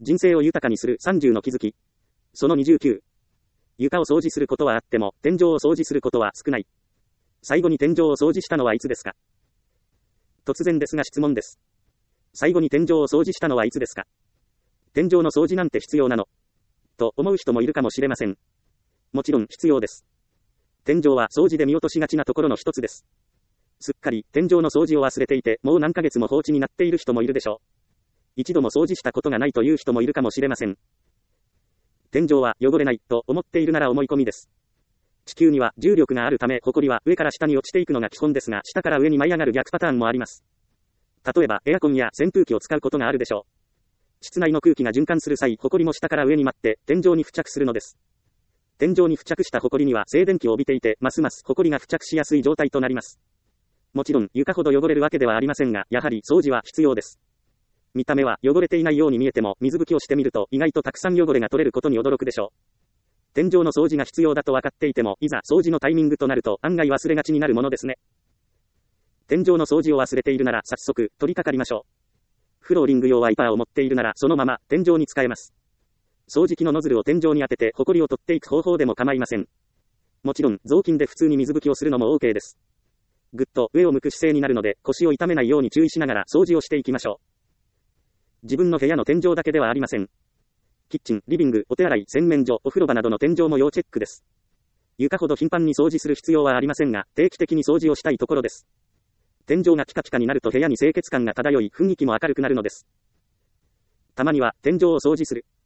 人生を豊かにする30の気づき。その29。床を掃除することはあっても、天井を掃除することは少ない。最後に天井を掃除したのはいつですか？突然ですが質問です。最後に天井を掃除したのはいつですか？天井の掃除なんて必要なの？と思う人もいるかもしれません。もちろん必要です。天井は掃除で見落としがちなところの一つです。すっかり天井の掃除を忘れていて、もう何ヶ月も放置になっている人もいるでしょう。一度も掃除したことがないという人もいるかもしれません。天井は汚れないと思っているなら思い込みです。地球には重力があるため、埃は上から下に落ちていくのが基本ですが、下から上に舞い上がる逆パターンもあります。例えば、エアコンや扇風機を使うことがあるでしょう。室内の空気が循環する際、埃も下から上に舞って、天井に付着するのです。天井に付着した埃には静電気を帯びていて、ますます埃が付着しやすい状態となります。もちろん、床ほど汚れるわけではありませんが、やはり掃除は必要です。見た目は汚れていないように見えても、水拭きをしてみると、意外とたくさん汚れが取れることに驚くでしょう。天井の掃除が必要だと分かっていても、いざ掃除のタイミングとなると、案外忘れがちになるものですね。天井の掃除を忘れているなら、早速、取り掛かりましょう。フローリング用ワイパーを持っているなら、そのまま、天井に使えます。掃除機のノズルを天井に当てて、埃を取っていく方法でも構いません。もちろん、雑巾で普通に水拭きをするのも OK です。ぐっと上を向く姿勢になるので、腰を痛めないように注意しながら掃除をしていきましょう。自分の部屋の天井だけではありません。キッチン、リビング、お手洗い、洗面所、お風呂場などの天井も要チェックです。床ほど頻繁に掃除する必要はありませんが、定期的に掃除をしたいところです。天井がピカピカになると部屋に清潔感が漂い、雰囲気も明るくなるのです。たまには天井を掃除する。